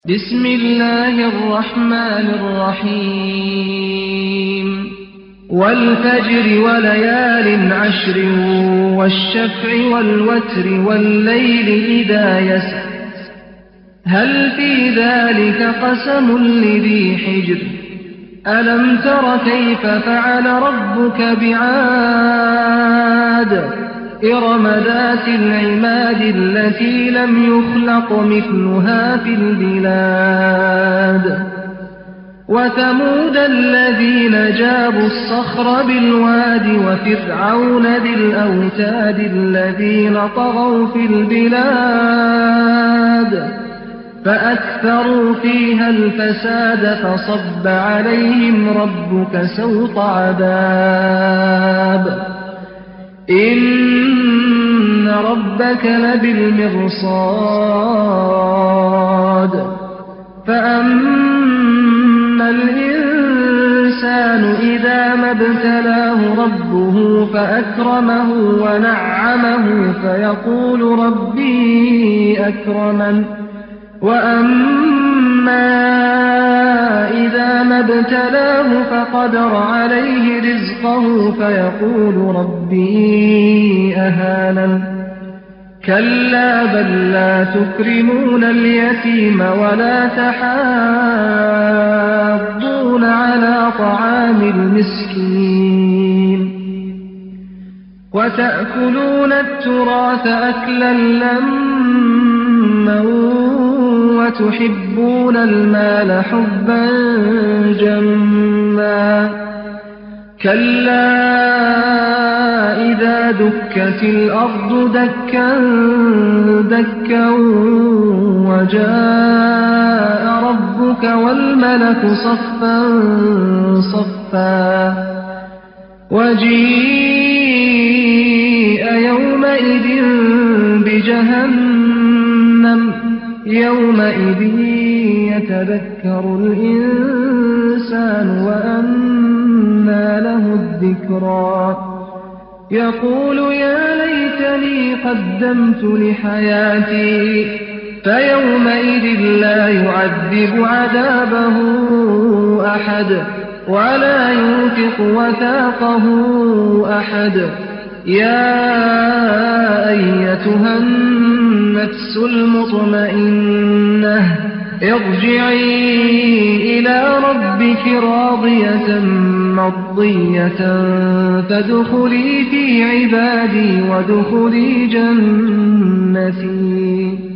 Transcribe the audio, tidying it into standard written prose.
بسم الله الرحمن الرحيم والفجر وليال عشر والشفع والوتر والليل إذا يسر هل في ذلك قسم لذي حجر ألم تر كيف فعل ربك بعاد إرم ذات العماد التي لم يخلق مثلها في البلاد وثمود الذين جابوا الصخر بالواد وفرعون ذي الأوتاد الذين طغوا في البلاد فأكثروا فيها الفساد فصب عليهم ربك سوط عذاب إن ربك لبالمرصاد فأما الإنسان إذا ما ابتلاه ربه فأكرمه ونعمه فيقول ربي أكرمن وأما إذا ما ابتلاه فقدر عليه رزقه فيقول ربي أهانن كلا بل لا تكرمون اليتيم ولا تحاضون على طعام المسكين وتأكلون التراث أكلا لما وتحبون المال حبا جما كلا إذا دكت الأرض دكا دكا وجاء ربك والملك صفا صفا وجيء يومئذ بجهنم يومئذ يتذكر الإنسان وأنى له الذكرى يقول يا ليتني قدمت لحياتي فيومئذ لا يعذب عذابه أحد ولا يوثق وثاقه أحد يا أيتها النفس المطمئنة ارجعي إلى ربك راضية مرضية فادخلي في عبادي وادخلي جنتي